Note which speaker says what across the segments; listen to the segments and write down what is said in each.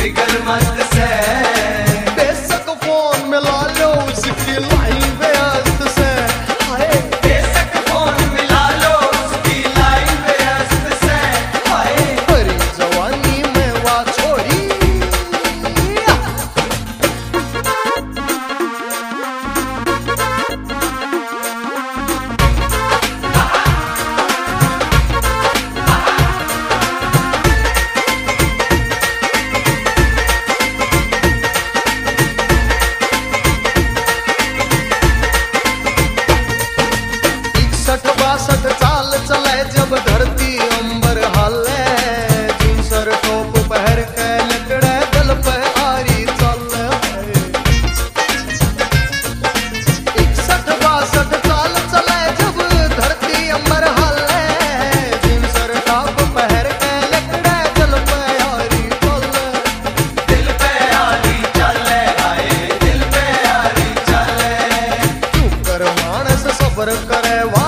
Speaker 1: जिगर मस्त से
Speaker 2: बेशक फोन मिला लो उसकी लाइन व्यस्त से। हाय
Speaker 1: बेशक फोन मिला लो उसकी लाइन व्यस्त से। हाय
Speaker 2: भरी जवानी में वा छोरी चाल चले जब धरती अंबर हाले जिनसर टोप पहर के लकड़े गल पे आरी चल। 61-62 चाल चले जब धरती अंबर हाले जिनसर टोप पहर के लकड़े गल पे आरी चल।
Speaker 1: दिल पे आरी चले हाय दिल पे आरी चले।
Speaker 2: तू कर मानस सब्र करे वा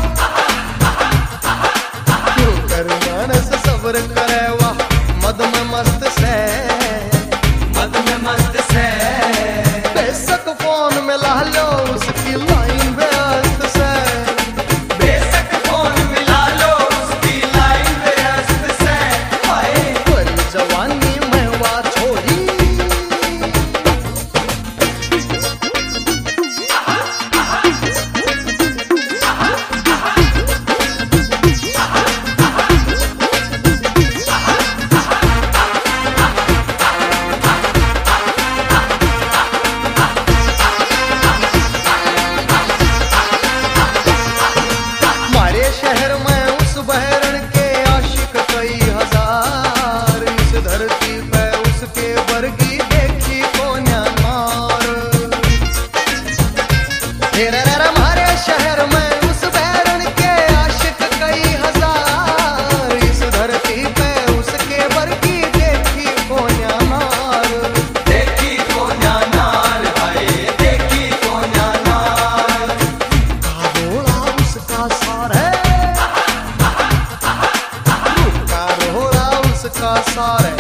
Speaker 2: सब्र करे वाह मद में मस्त से
Speaker 1: मद में मस्त से।
Speaker 2: बेशक फोन में ला लो उसकी लाइन व्यस्त से।
Speaker 1: बेशक फोन मिला लो उसकी लाइन व्यस्त से। हाय
Speaker 2: भरी जवानी में वा छोरी शहर में उस बहरण के आशिक कई हजार। इस धरती पे उसके वर्गी देखी कोन्या मार। हमारे शहर में उस बहरण के आशिक कई हजार। इस धरती पे उसके वर्गी देखी कोन्या मार।
Speaker 1: देखी कोन्या नार हाय देखी कोन्या नार।
Speaker 2: रोड़ा उसका सारे उसका सारे